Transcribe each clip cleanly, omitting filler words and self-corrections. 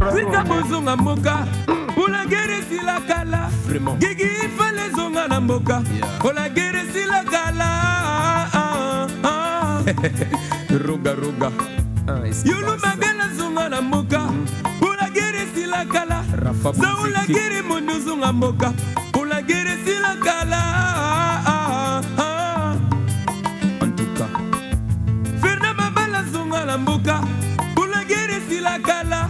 Vita bozonga mboka Ola guerre si la kala Gigi fale zonga na mboka Ola guerre si la kala Roga roga Yulu magala zonga na mboka Ola guerre si la kala Zaula guerre mondo zonga mboka Ola guerre si la kala En tout cas Ferna babala zonga na mboka Ola guerre si la kala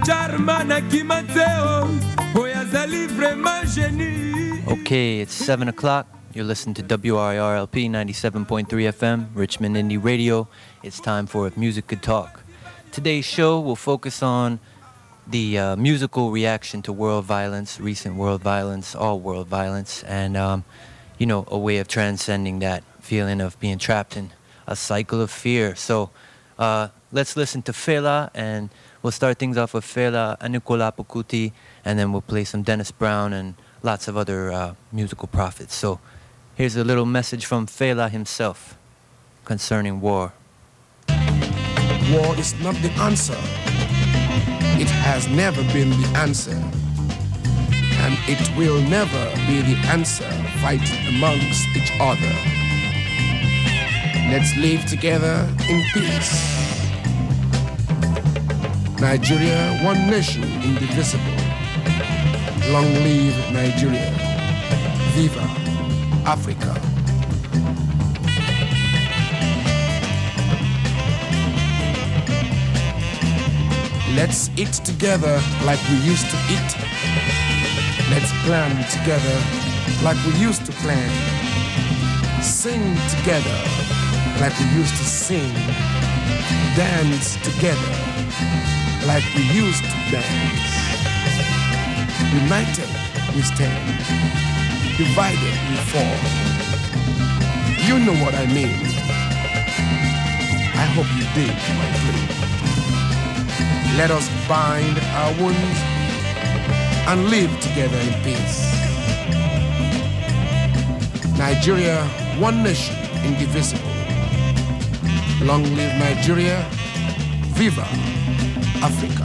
Okay, it's 7 o'clock. You're listening to WRLP 97.3 FM, Richmond Indie Radio. It's time for Music Could Talk. Today's show will focus on the musical reaction to world violence, recent world violence, all world violence, and, a way of transcending that feeling of being trapped in a cycle of fear. So let's listen to Fela, and we'll start things off with Fela and Nicola Pukuti, and then we'll play some Dennis Brown and lots of other musical prophets. So here's a little message from Fela himself concerning war. War is not the answer. It has never been the answer. And it will never be the answer, fighting amongst each other. Let's live together in peace. Nigeria, one nation, indivisible. Long live Nigeria. Viva Africa. Let's eat together like we used to eat. Let's plan together like we used to plan. Sing together like we used to sing. Dance together like we used to dance. United we stand, divided we fall. You know what I mean. I hope you dig my plea. Let us bind our wounds and live together in peace. Nigeria, one nation, indivisible. Long live Nigeria. Viva Africa.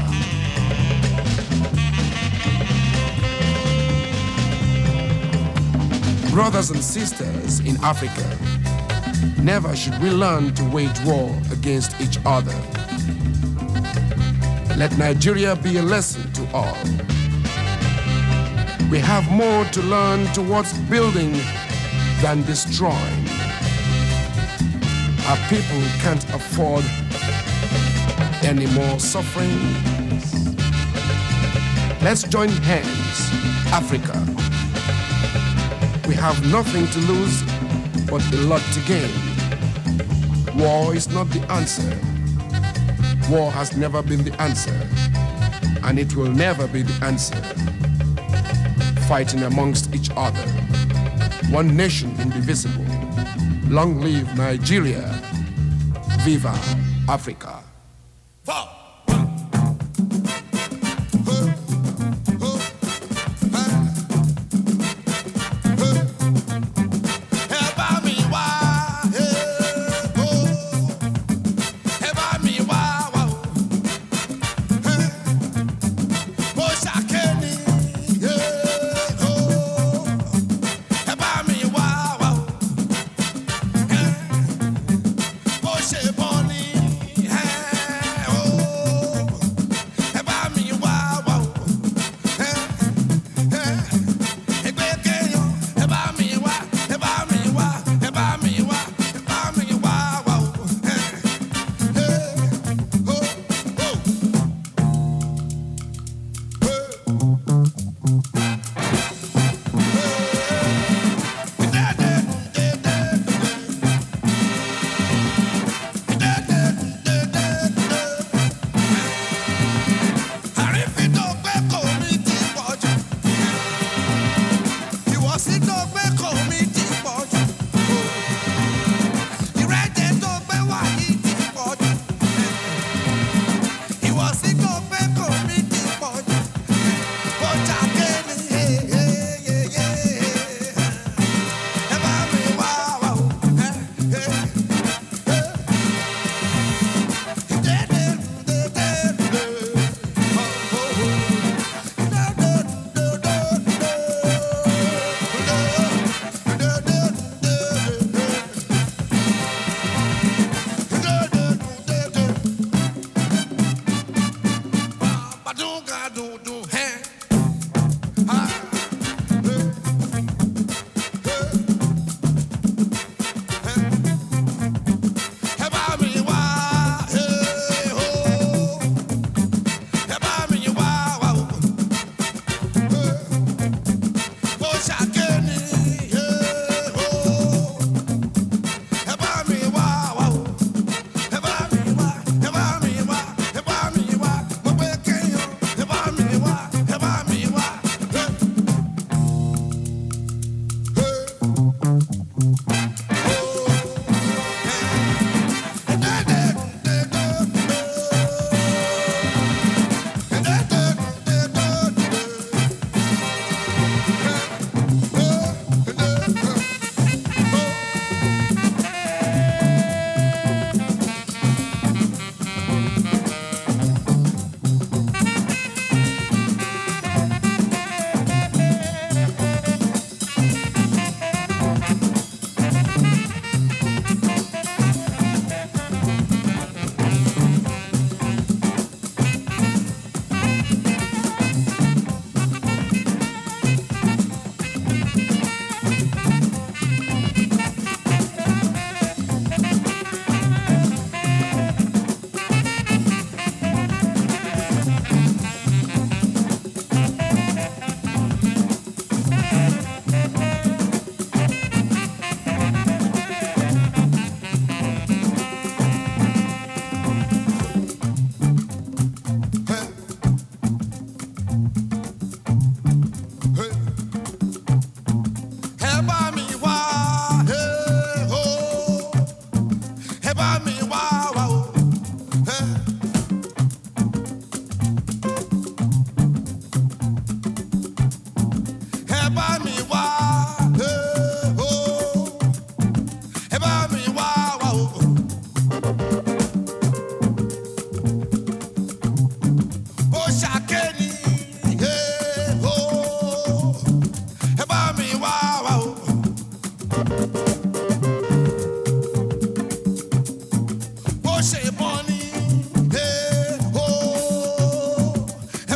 Brothers and sisters in Africa, never should we learn to wage war against each other. Let Nigeria be a lesson to all. We have more to learn towards building than destroying. Our people can't afford any more suffering. Let's join hands, Africa. We have nothing to lose, but a lot to gain. War is not the answer. War has never been the answer, and it will never be the answer. Fighting amongst each other. One nation indivisible. Long live Nigeria. Viva Africa. Bonnie,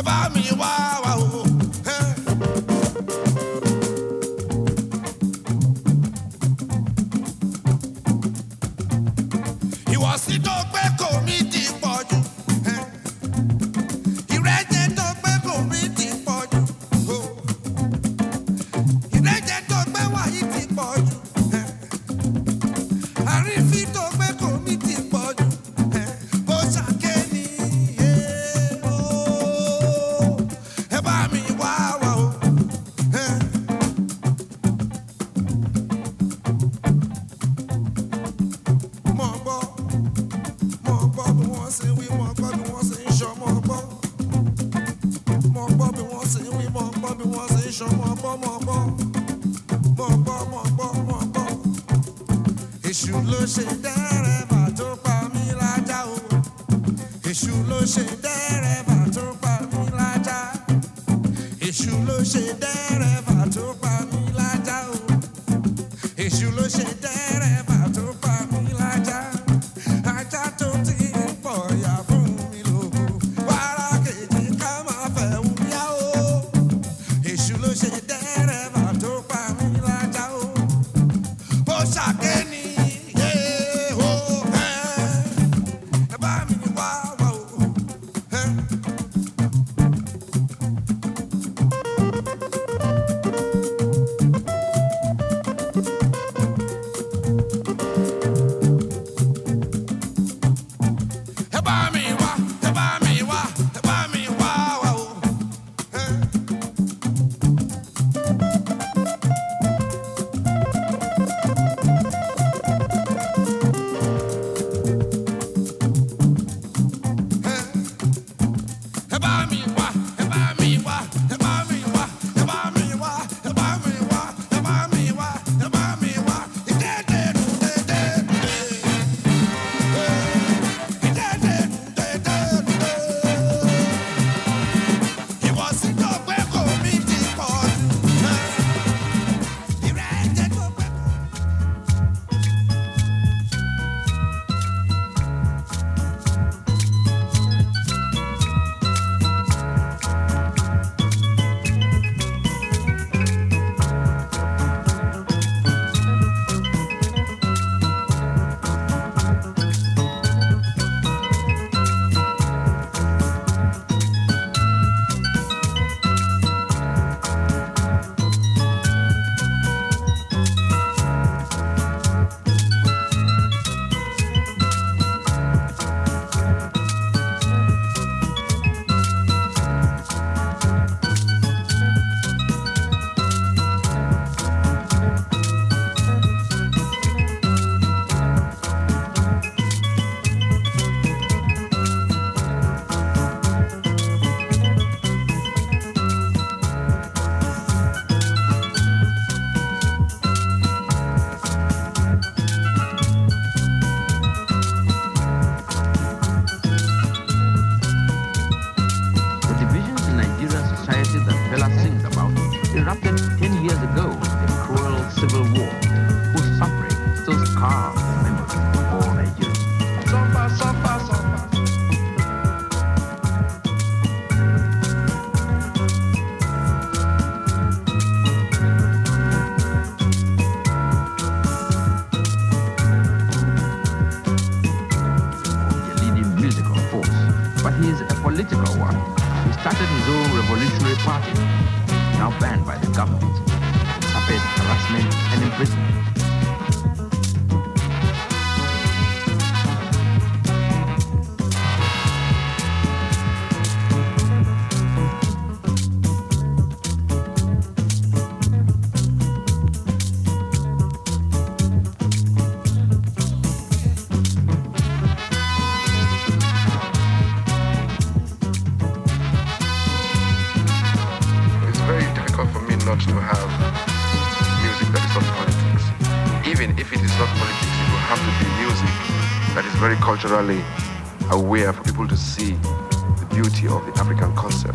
Culturally aware for people to see the beauty of the African concept.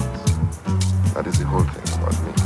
That is the whole thing about me.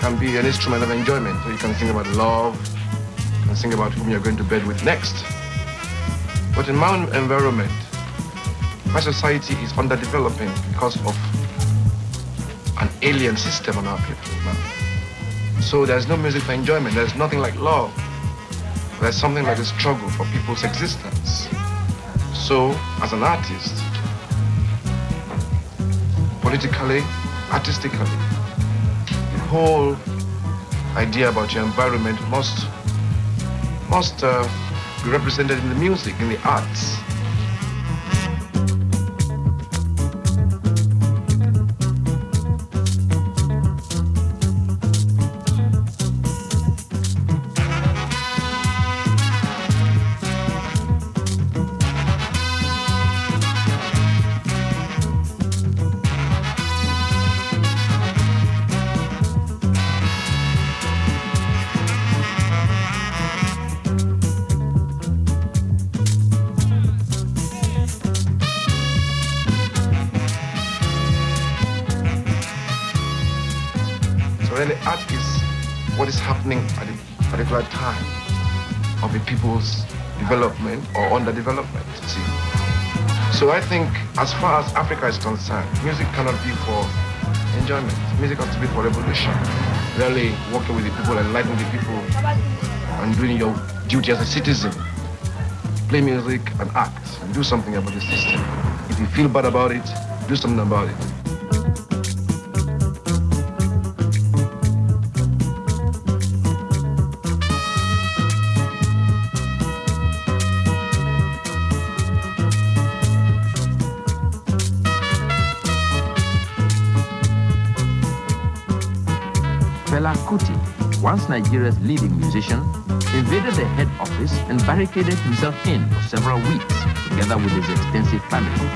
can be an instrument of enjoyment. So you can sing about love, you can sing about whom you're going to bed with next. But in my environment, my society is underdeveloping because of an alien system on our people now. So there's no music for enjoyment. There's nothing like love. There's something like a struggle for people's existence. So, as an artist, politically, artistically, the whole idea about your environment must be represented in the music, in the arts. Art is what is happening at a particular time of a people's development or underdevelopment, see. So I think as far as Africa is concerned, music cannot be for enjoyment. Music has to be for revolution. Really working with the people, enlightening the people, and doing your duty as a citizen. Play music and act, and do something about the system. If you feel bad about it, do something about it. Fela Kuti, once Nigeria's leading musician, invaded the head office and barricaded himself in for several weeks, together with his extensive family.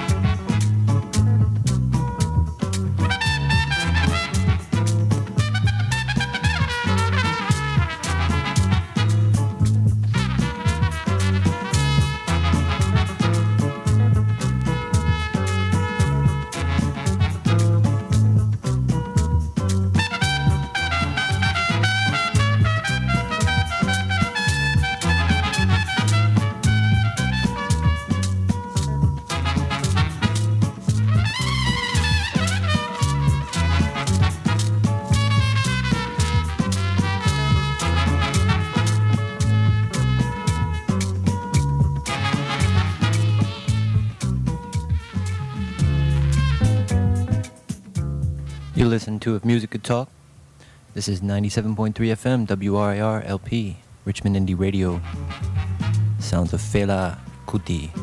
You listen to If Music Could Talk. This is 97.3 FM, WRIR LP, Richmond Indie Radio. Sounds of Fela Kuti.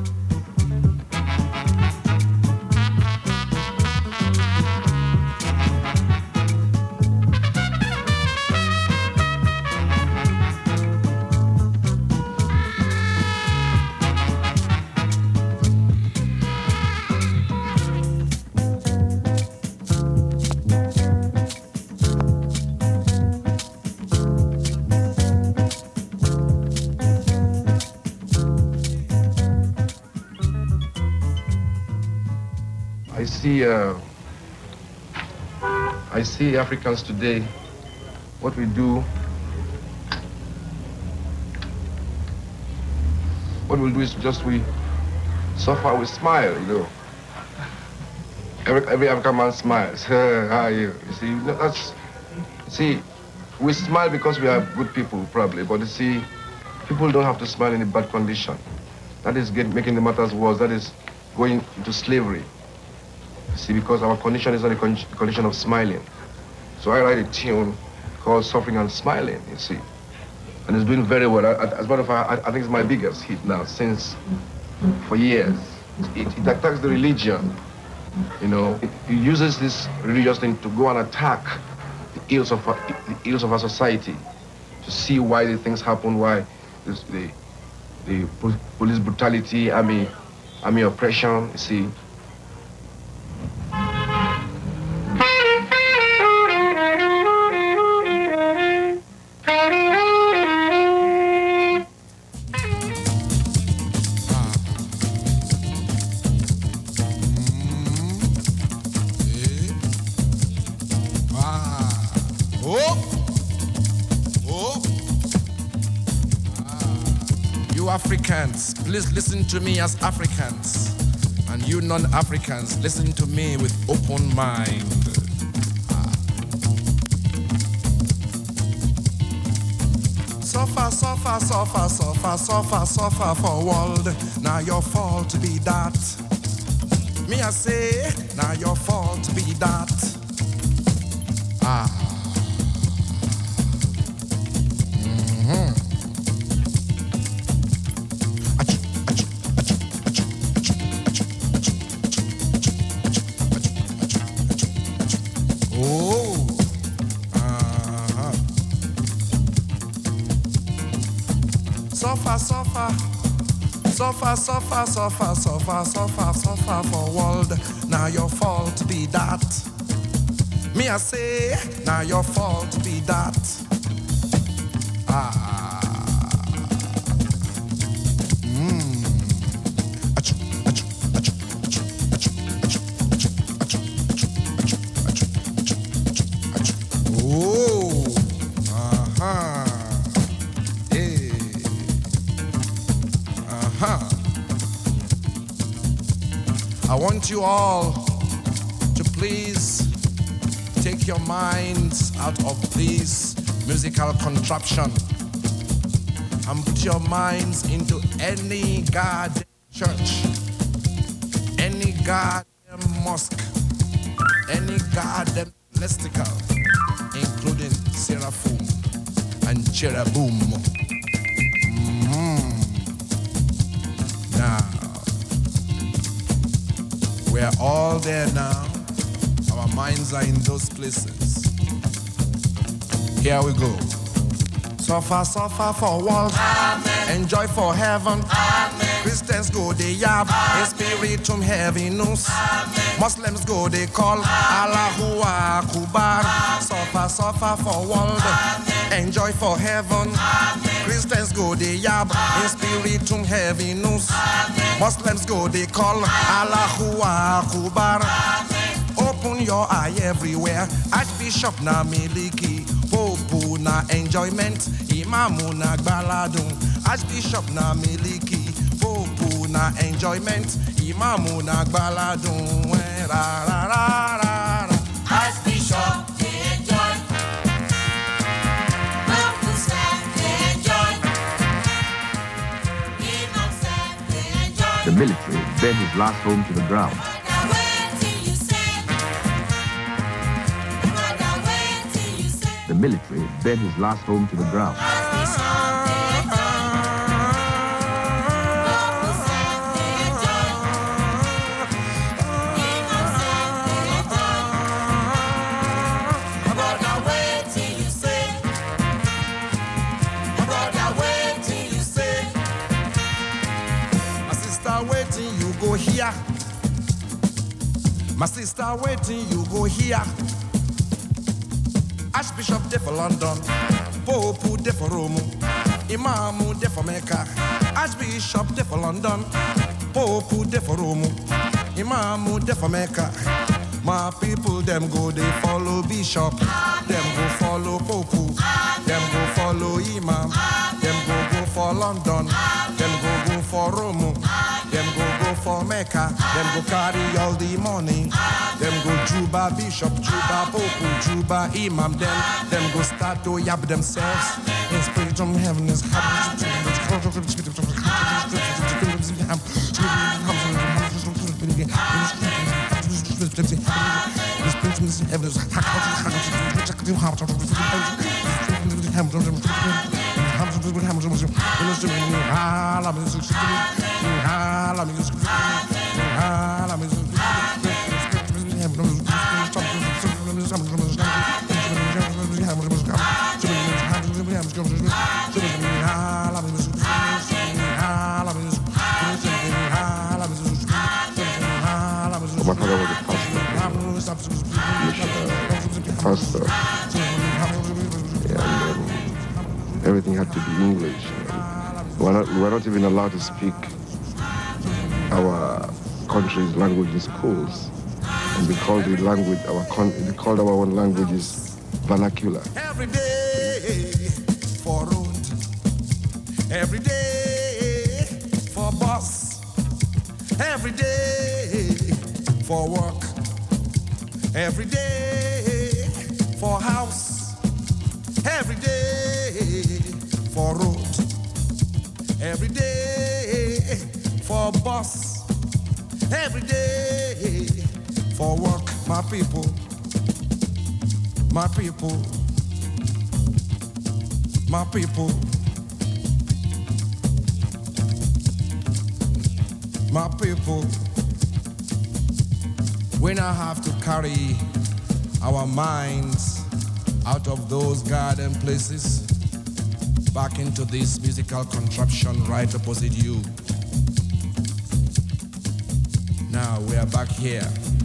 I see Africans today, what we do, what we'll do is just we suffer, we smile, you know. Every African man smiles. How are you? You see, we smile because we are good people, probably, but you see, people don't have to smile in a bad condition. That is making the matters worse. That is going into slavery. See, because our condition is not a condition of smiling. So I write a tune called Suffering and Smiling, you see. And it's doing very well. As a matter of fact, I think it's my biggest hit now, for years. It attacks the religion, you know. It uses this religious thing to go and attack the ills of our society, to see why the things happen, why the police brutality, army oppression, you see. Oh! you Africans, please listen to me as Africans. And you non-Africans, listen to me with open mind. Suffer, suffer, suffer, suffer, suffer, suffer for world. Now your fault be that. Me I say, now your fault be that. Suffer, suffer, suffer, suffer, suffer, suffer, suffer, suffer for world. Now your fault be that. Me I say, now your fault be that. I want you all to please take your minds out of this musical contraption and put your minds into any goddamn church, any goddamn mosque, any goddamn mystical, including Seraphim and Cherubim. Now, we're all there now. Our minds are in those places. Here we go. Suffer, suffer for world. Amen. Enjoy for heaven. Amen. Christians go they yab. Spiritum heaviness. Muslims go they call Allahu Akbar. Suffer, suffer for world. Amen. Enjoy for heaven. Amen. Christians go they yab. Spiritum heaviness. Muslims go they call Allahu Akbar. Open your eye everywhere. Archbishop na miliki, Pope na enjoyment, Imamu na gbaladun. Archbishop na miliki, Pope na enjoyment, Imamu na gbaladun. Ra ra ra ra ra. Archbishop they enjoy, Pope said they enjoy, Imam said they enjoy. The military bed his last home to the ground. The military bed his last home to the ground. My sister waiting, you go here. Archbishop there for London, Pope there for Rome, Imam there for Mecca. Archbishop there for London, Pope there for Rome, Imam there for Mecca. My people them go they follow Bishop, them go follow Pope, them go follow Imam, them go for London, them go for Rome. Them go for Mecca, them go carry all the money. Them go Juba Bishop, Juba Pope, Juba Imam. Them go start to yab themselves. In spirit from heaven is My father was a pastor. And everything had to be English. We were not even allowed to speak our country's language in schools. And they called the language, they called our own languages vernacular. Every day for road. Every day every day for work, every day for house, every day for road, every day for bus, every day for work. My people, my people, my people, my people. We now have to carry our minds out of those garden places back into this musical contraption right opposite you. Now we are back here.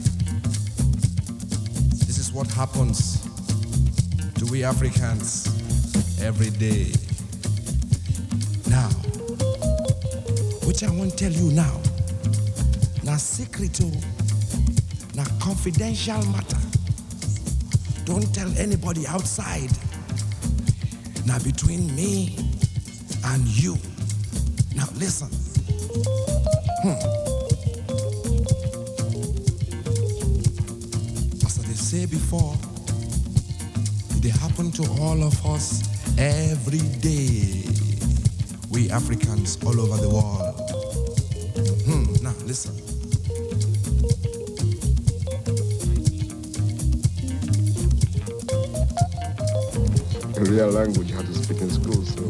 This is what happens to we Africans every day. Now, what I want to tell you now, na secret, na confidential matter. Don't tell anybody outside. Now between me and you. Now listen. As I say before, it happen to all of us every day. We Africans all over the world. Now listen. A real language you have to speak in school, so.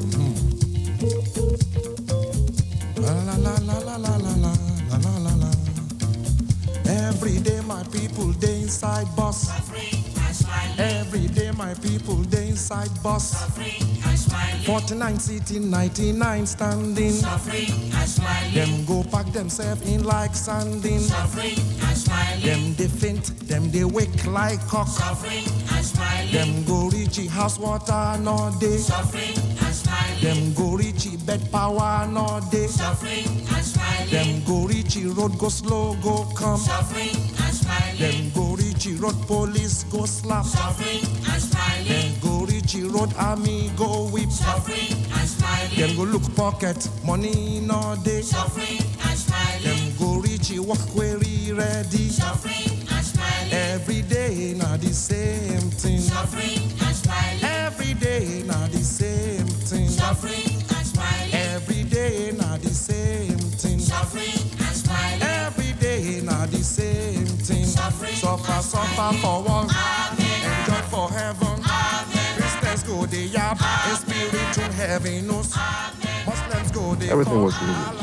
La la la la la la la la la la la. Every day my people they inside bus. Every day my people they inside bus. 49 sitting, 99 standing. Them go pack themselves in like sanding. Them they faint, them they wake like cock. Them go reach house water no day. Them go reach bed power no day. Them go reach road go slow go come. Them go reach road police go slap. Them go reach road army go whip. Them go look pocket money no day. Them go reach work query ready. Every day na the same thing. Every day na the same thing. Every day na the same thing. Every day na the same thing. Suffer, suffer for one, enjoy for heaven. Christians go the yap, a spiritual heaviness. Muslims go the Everything was English.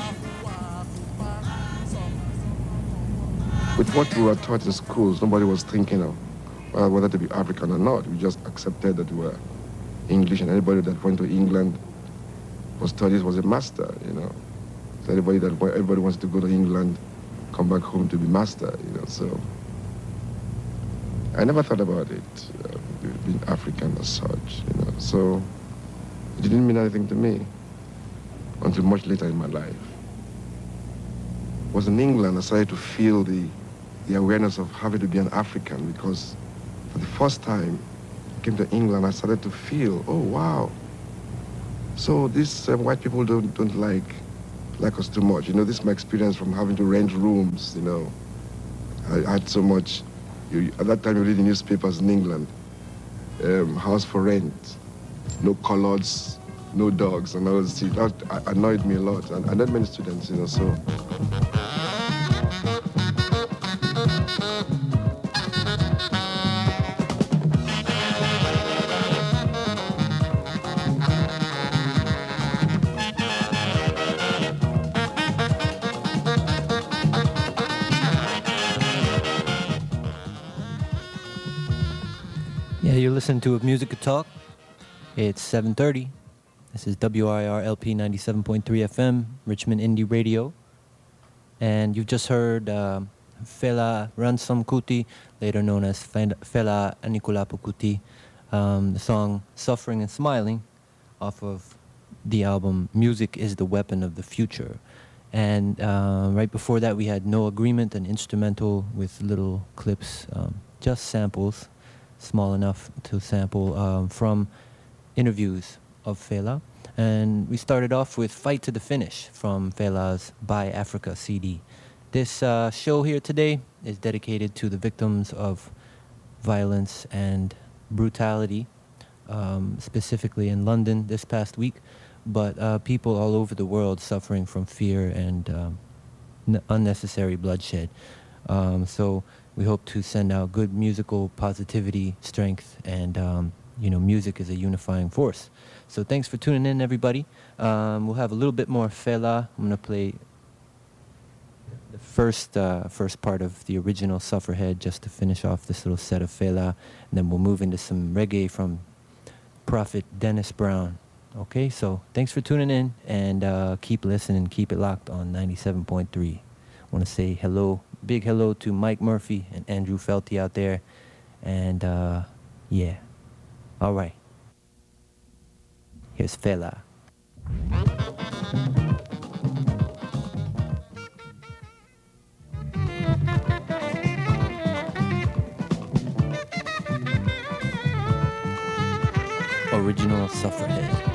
With what we were taught in schools, nobody was thinking of whether to be African or not. We just accepted that we were English, and anybody that went to England for studies was a master, you know. So everybody wants to go to England, come back home to be master, you know. So I never thought about it, being African as such, you know. So it didn't mean anything to me until much later in my life. It was in England I started to feel the awareness of having to be an African, because for the first time I came to England, I started to feel, oh wow, so these white people don't like us too much. You know, this is my experience from having to rent rooms, you know. I had so much, at that time you read the newspapers in England, house for rent, no coloreds, no dogs, and that annoyed me a lot, and not many students, you know, so. Yeah, you're listening to Music Could Talk. It's 7:30. This is WIR LP 97.3 FM, Richmond Indie Radio. And you've just heard Fela Ransome Kuti, later known as Fela Anikulapo Kuti, the song Suffering and Smiling, off of the album Music is the Weapon of the Future. And right before that we had No Agreement, an instrumental with little clips, just samples, small enough to sample from interviews of Fela. And we started off with Fight to the Finish from Fela's Buy Africa CD. This show here today is dedicated to the victims of violence and brutality, specifically in London this past week, but people all over the world suffering from fear and unnecessary bloodshed. So we hope to send out good musical positivity, strength, and music is a unifying force. So thanks for tuning in, everybody. We'll have a little bit more Fela. I'm gonna play the first part of the original Sufferhead just to finish off this little set of Fela, and then we'll move into some reggae from Prophet Dennis Brown. Okay, so thanks for tuning in, and keep listening, keep it locked on 97.3. I want to say hello, big hello to Mike Murphy and Andrew Felty out there, and yeah, all right. Here's Fela. Original Sufferhead.